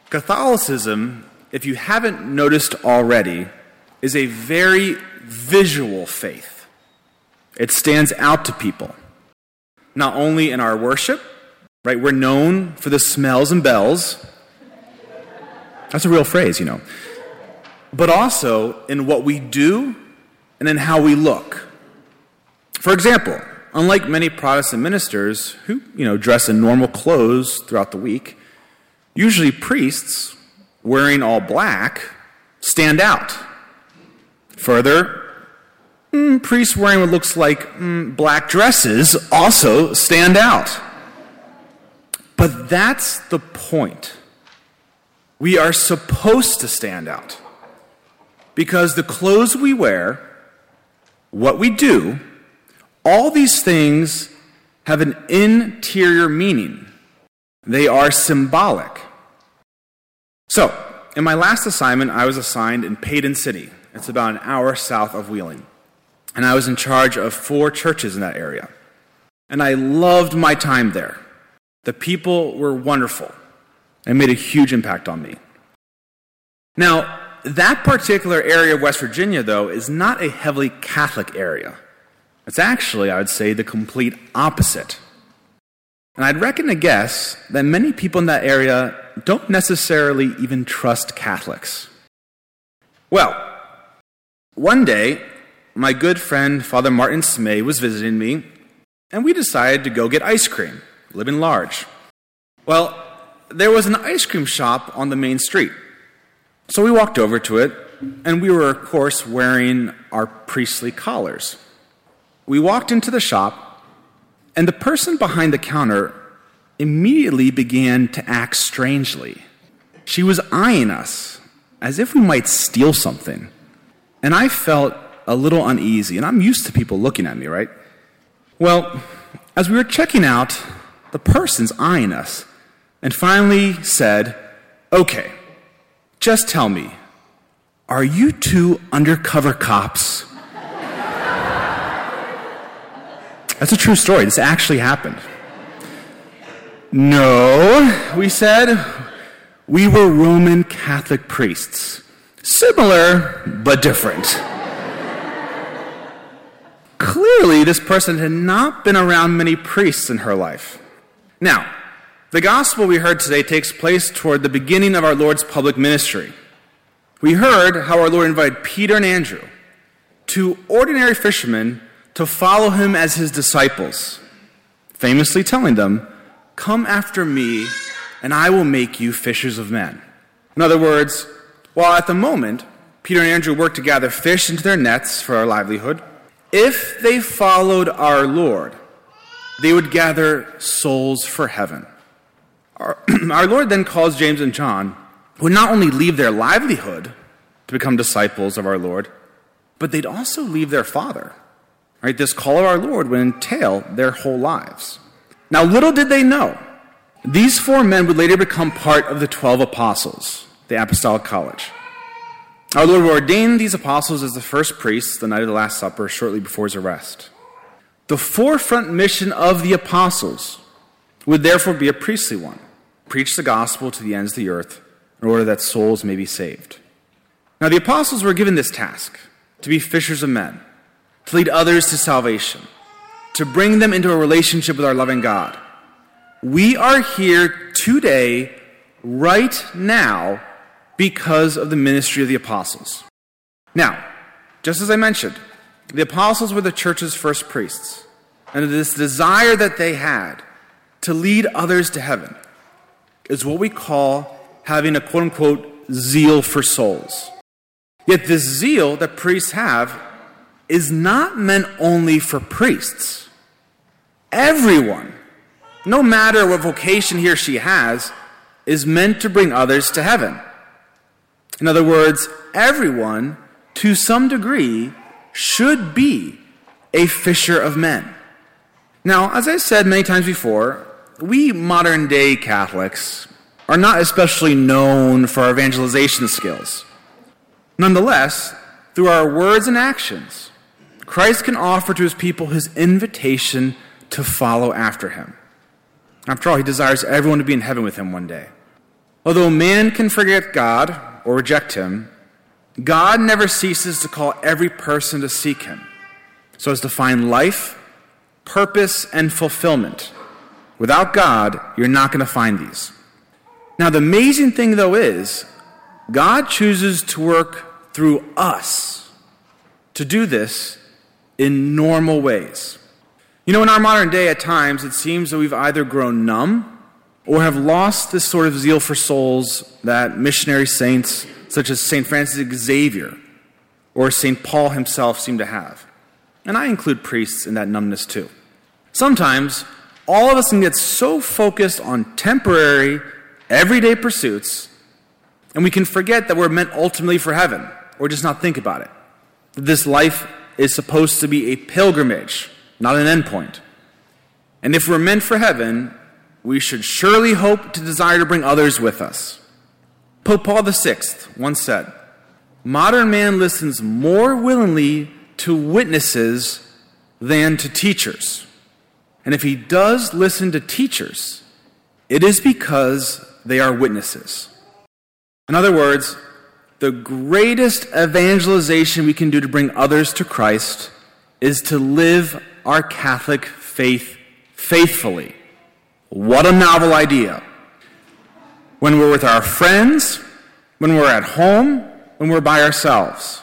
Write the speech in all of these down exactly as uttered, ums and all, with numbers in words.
Catholicism, if you haven't noticed already, is a very visual faith. It stands out to people, not only in our worship, right? We're known for the smells and bells. That's a real phrase, you know. But also in what we do and in how we look. For example, unlike many Protestant ministers who, you know, dress in normal clothes throughout the week, usually priests wearing all black stand out. Further, mm, priests wearing what looks like mm, black dresses also stand out. But that's the point. We are supposed to stand out. Because the clothes we wear, what we do, all these things have an interior meaning. They are symbolic. So, in my last assignment, I was assigned in Paden City. It's about an hour south of Wheeling. And I was in charge of four churches in that area. And I loved my time there. The people were wonderful and made a huge impact on me. Now, that particular area of West Virginia, though, is not a heavily Catholic area. It's actually, I would say, the complete opposite. And I'd reckon to guess that many people in that area don't necessarily even trust Catholics. Well, one day, my good friend Father Martin Smay was visiting me, and we decided to go get ice cream, living large. Well, there was an ice cream shop on the main street. So we walked over to it, and we were, of course, wearing our priestly collars. We walked into the shop, and the person behind the counter immediately began to act strangely. She was eyeing us as if we might steal something. And I felt a little uneasy, and I'm used to people looking at me, right? Well, as we were checking out, the person's eyeing us and finally said, "Okay, just tell me, are you two undercover cops?" That's a true story. This actually happened. "No," we said. "We were Roman Catholic priests. Similar, but different." Clearly, this person had not been around many priests in her life. Now, the gospel we heard today takes place toward the beginning of our Lord's public ministry. We heard how our Lord invited Peter and Andrew, two ordinary fishermen, to follow him as his disciples, famously telling them, "Come after me, and I will make you fishers of men." In other words, while at the moment, Peter and Andrew worked to gather fish into their nets for our livelihood, if they followed our Lord, they would gather souls for heaven. Our, our Lord then calls James and John, who would not only leave their livelihood to become disciples of our Lord, but they'd also leave their Father. Right? This call of our Lord would entail their whole lives. Now, little did they know, these four men would later become part of the twelve apostles, the Apostolic College. Our Lord ordained these apostles as the first priests the night of the Last Supper, shortly before his arrest. The forefront mission of the apostles would therefore be a priestly one: preach the gospel to the ends of the earth in order that souls may be saved. Now, the apostles were given this task, to be fishers of men, to lead others to salvation, to bring them into a relationship with our loving God. We are here today, right now, because of the ministry of the apostles. Now, just as I mentioned, the apostles were the church's first priests, and this desire that they had to lead others to heaven is what we call having a quote-unquote zeal for souls. Yet this zeal that priests have is not meant only for priests. Everyone, no matter what vocation he or she has, is meant to bring others to heaven. In other words, everyone, to some degree, should be a fisher of men. Now, as I said many times before, we modern-day Catholics are not especially known for our evangelization skills. Nonetheless, through our words and actions, Christ can offer to his people his invitation to follow after him. After all, he desires everyone to be in heaven with him one day. Although man can forget God or reject him, God never ceases to call every person to seek him, so as to find life, purpose, and fulfillment. Without God, you're not going to find these. Now, the amazing thing, though, is God chooses to work through us to do this in normal ways. You know, in our modern day, at times, it seems that we've either grown numb or have lost this sort of zeal for souls that missionary saints such as Saint Francis Xavier or Saint Paul himself seem to have. And I include priests in that numbness too. Sometimes, all of us can get so focused on temporary, everyday pursuits, and we can forget that we're meant ultimately for heaven, or just not think about it. That this life is supposed to be a pilgrimage, not an endpoint. And if we're meant for heaven, we should surely hope to desire to bring others with us. Pope Paul the Sixth once said, "Modern man listens more willingly to witnesses than to teachers. And if he does listen to teachers, it is because they are witnesses." In other words, the greatest evangelization we can do to bring others to Christ is to live our Catholic faith faithfully. What a novel idea. When we're with our friends, when we're at home, when we're by ourselves.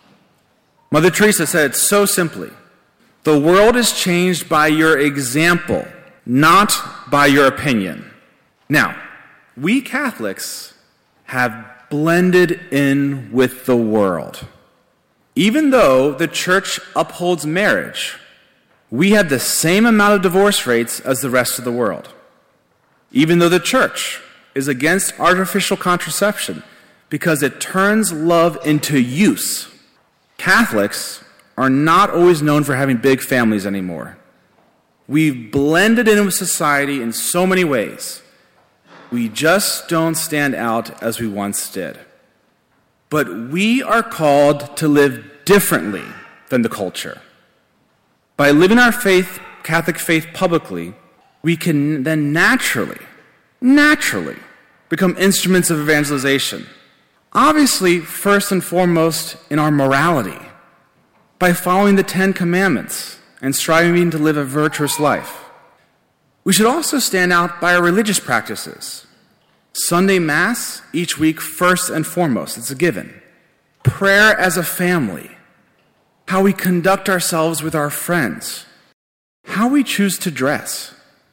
Mother Teresa said it so simply. The world is changed by your example, not by your opinion. Now, we Catholics have blended in with the world. Even though the Church upholds marriage, we have the same amount of divorce rates as the rest of the world. Even though the Church is against artificial contraception because it turns love into use, Catholics are not always known for having big families anymore. We've blended in with society in so many ways. We just don't stand out as we once did. But we are called to live differently than the culture. By living our faith, Catholic faith publicly, we can then naturally, naturally become instruments of evangelization. Obviously, first and foremost, in our morality, by following the Ten Commandments and striving to live a virtuous life. We should also stand out by our religious practices. Sunday Mass each week, first and foremost, it's a given. Prayer as a family. How we conduct ourselves with our friends. How we choose to dress.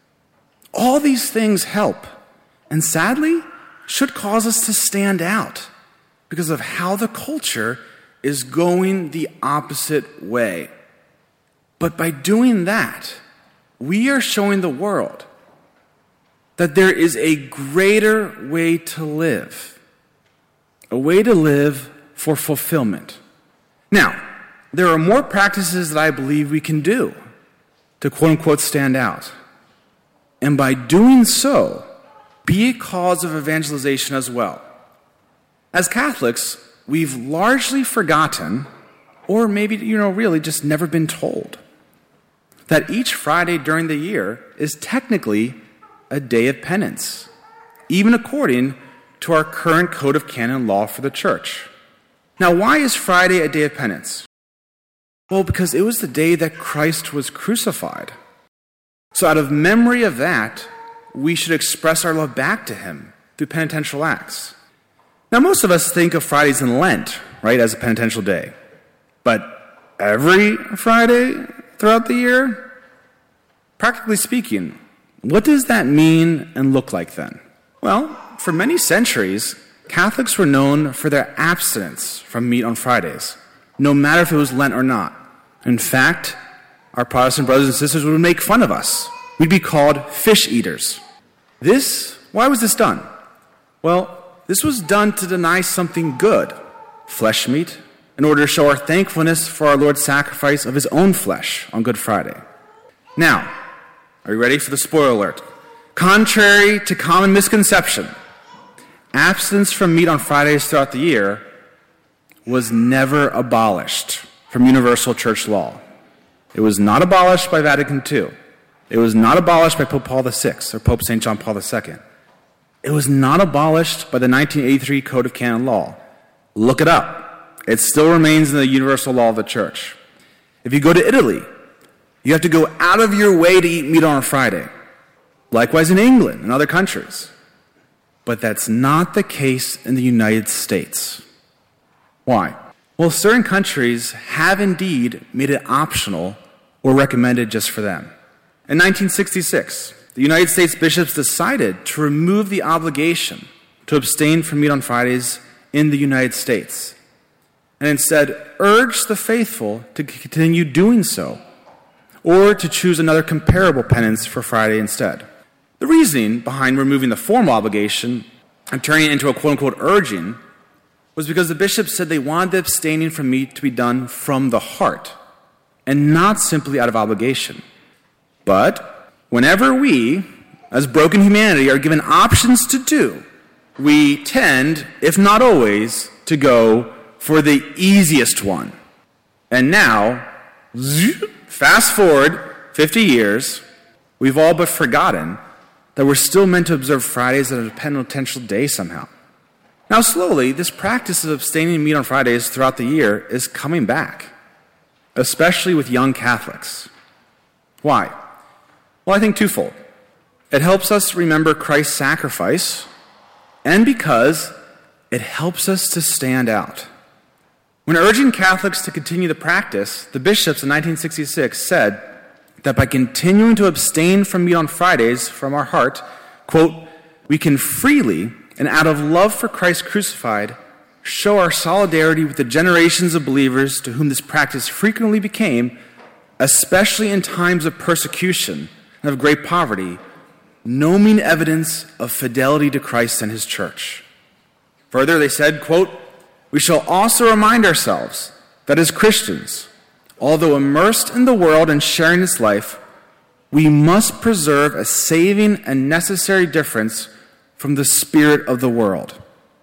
All these things help, and sadly, should cause us to stand out because of how the culture is going the opposite way. But by doing that, we are showing the world that there is a greater way to live, a way to live for fulfillment. Now, there are more practices that I believe we can do to quote-unquote stand out. And by doing so, be a cause of evangelization as well. As Catholics, we've largely forgotten, or maybe, you know, really just never been told, that each Friday during the year is technically a day of penance, even according to our current code of canon law for the Church. Now, why is Friday a day of penance? Well, because it was the day that Christ was crucified. So out of memory of that, we should express our love back to him through penitential acts. Now, most of us think of Fridays in Lent, right, as a penitential day. But every Friday throughout the year? Practically speaking, what does that mean and look like then? Well, for many centuries, Catholics were known for their abstinence from meat on Fridays, no matter if it was Lent or not. In fact, our Protestant brothers and sisters would make fun of us. We'd be called fish eaters. This, why was this done? Well, this was done to deny something good, flesh meat, in order to show our thankfulness for our Lord's sacrifice of his own flesh on Good Friday. Now, are you ready for the spoiler alert? Contrary to common misconception, abstinence from meat on Fridays throughout the year was never abolished from universal church law. It was not abolished by Vatican Two. It was not abolished by Pope Paul the Sixth or Pope Saint John Paul the Second. It was not abolished by the nineteen eighty-three Code of Canon Law. Look it up. It still remains in the universal law of the church. If you go to Italy, you have to go out of your way to eat meat on a Friday. Likewise in England and other countries. But that's not the case in the United States. Why? Well, certain countries have indeed made it optional or recommended just for them. In nineteen sixty-six, the United States bishops decided to remove the obligation to abstain from meat on Fridays in the United States, and instead urged the faithful to continue doing so, or to choose another comparable penance for Friday instead. The reasoning behind removing the formal obligation and turning it into a quote-unquote urging was because the bishops said they wanted the abstaining from meat to be done from the heart and not simply out of obligation. But whenever we, as broken humanity, are given options to do, we tend, if not always, to go for the easiest one. And now, fast forward fifty years, we've all but forgotten that we're still meant to observe Fridays as a penitential day somehow. Now, slowly, this practice of abstaining meat on Fridays throughout the year is coming back, especially with young Catholics. Why? Well, I think twofold. It helps us remember Christ's sacrifice, and because it helps us to stand out. When urging Catholics to continue the practice, the bishops in nineteen sixty-six said that by continuing to abstain from meat on Fridays from our heart, quote, we can freely and out of love for Christ crucified show our solidarity with the generations of believers to whom this practice frequently became, especially in times of persecution and of great poverty, no mean evidence of fidelity to Christ and his church. Further, they said, quote, we shall also remind ourselves that as Christians, although immersed in the world and sharing its life, we must preserve a saving and necessary difference from the spirit of the world.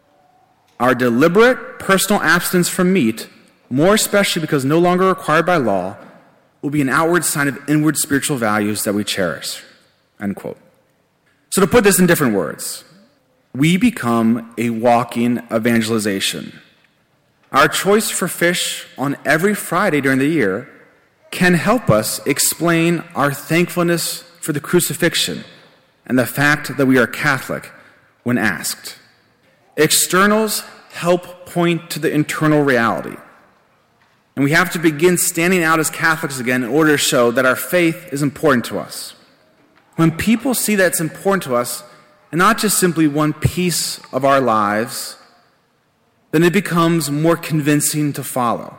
Our deliberate personal abstinence from meat, more especially because no longer required by law, will be an outward sign of inward spiritual values that we cherish. End quote. So to put this in different words, we become a walking evangelization. Our choice for fish on every Friday during the year can help us explain our thankfulness for the crucifixion and the fact that we are Catholic when asked. Externals help point to the internal reality. And we have to begin standing out as Catholics again in order to show that our faith is important to us. When people see that it's important to us, and not just simply one piece of our lives, then it becomes more convincing to follow.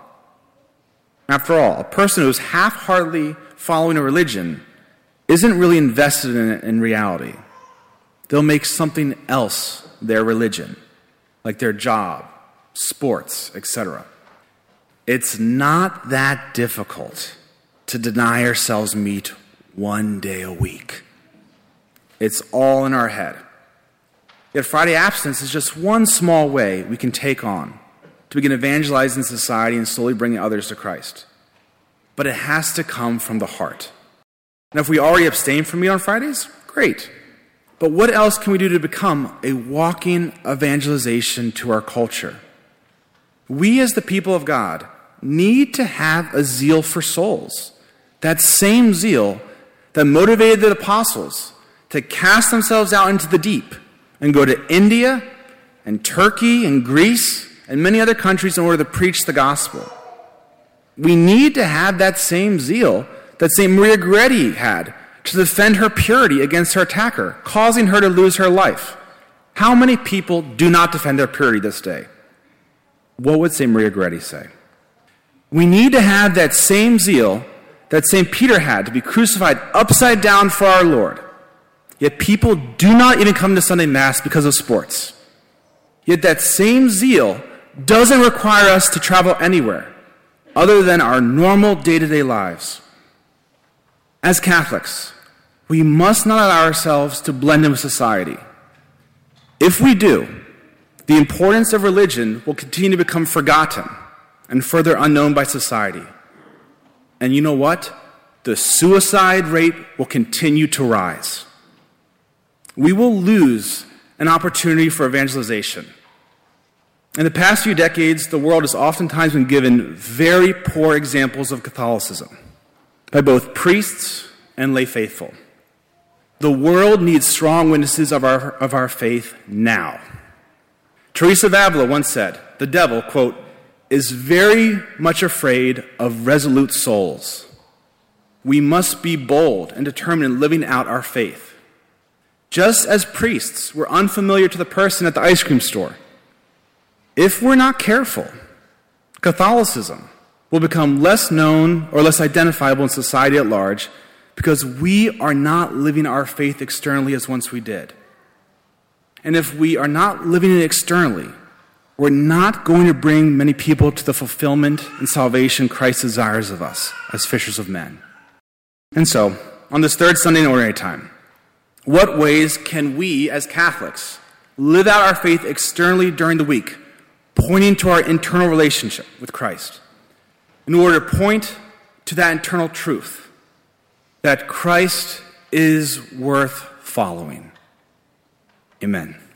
After all, a person who is half-heartedly following a religion isn't really invested in it in reality. They'll make something else their religion, like their job, sports, et cetera. It's not that difficult to deny ourselves meat one day a week. It's all in our head. Yet Friday abstinence is just one small way we can take on to begin evangelizing society and slowly bringing others to Christ. But it has to come from the heart. And if we already abstain from meat on Fridays, great. But what else can we do to become a walking evangelization to our culture? We as the people of God need to have a zeal for souls. That same zeal that motivated the apostles to cast themselves out into the deep and go to India and Turkey and Greece and many other countries in order to preach the gospel. We need to have that same zeal that Saint Maria Goretti had to defend her purity against her attacker, causing her to lose her life. How many people do not defend their purity this day? What would Saint Maria Goretti say? We need to have that same zeal that Saint Peter had to be crucified upside down for our Lord. Yet people do not even come to Sunday Mass because of sports. Yet that same zeal doesn't require us to travel anywhere other than our normal day-to-day lives. As Catholics, we must not allow ourselves to blend in with society. If we do, the importance of religion will continue to become forgotten and further unknown by society. And you know what? The suicide rate will continue to rise. We will lose an opportunity for evangelization. In the past few decades, the world has oftentimes been given very poor examples of Catholicism by both priests and lay faithful. The world needs strong witnesses of our, of our faith now. Teresa of Avila once said, the devil, quote, is very much afraid of resolute souls. We must be bold and determined in living out our faith. Just as priests were unfamiliar to the person at the ice cream store, if we're not careful, Catholicism will become less known or less identifiable in society at large because we are not living our faith externally as once we did. And if we are not living it externally, we're not going to bring many people to the fulfillment and salvation Christ desires of us as fishers of men. And so, on this third Sunday in Ordinary Time, what ways can we as Catholics live out our faith externally during the week, pointing to our internal relationship with Christ, in order to point to that internal truth that Christ is worth following? Amen.